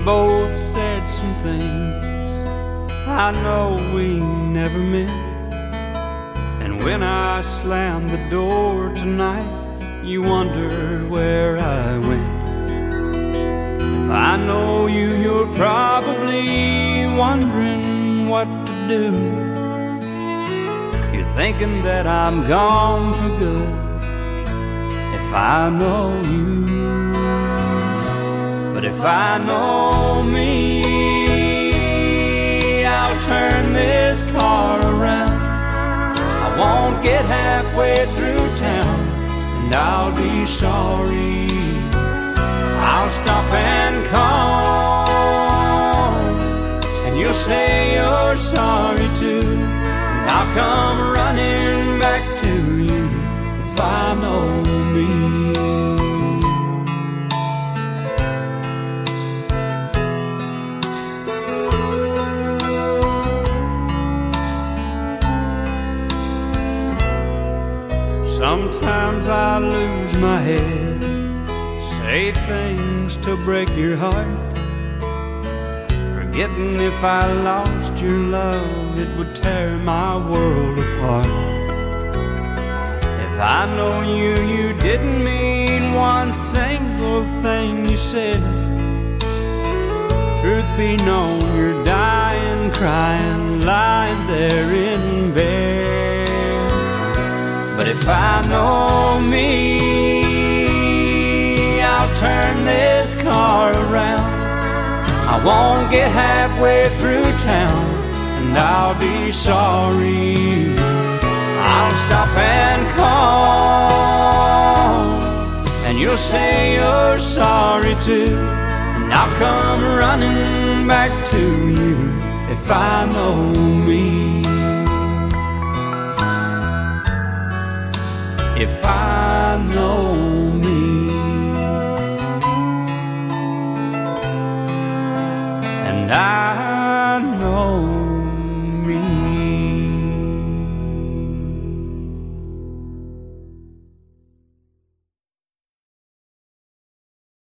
both said some things I know we never meant. And when I slammed the door tonight, you wondered where I went. If I know you, you're probably wondering what to do. You're thinking that I'm gone for good. If I know you, but if I know me, I'll turn this car around. I won't get halfway through town, and I'll be sorry. I'll stop and call, and you'll say you're sorry too. And I'll come running back to you if I know me. Sometimes I lose my head, say things to break your heart, forgetting if I lost your love, it would tear my world apart. If I know you, you didn't mean one single thing you said. Truth be known, you're dying, crying, lying there in bed. But if I know me, I'll turn this car around. I won't get halfway through town, and I'll be sorry. I'll stop and call, and you'll say you're sorry too. And I'll come running back to you if I know me. If I know me, and I know me.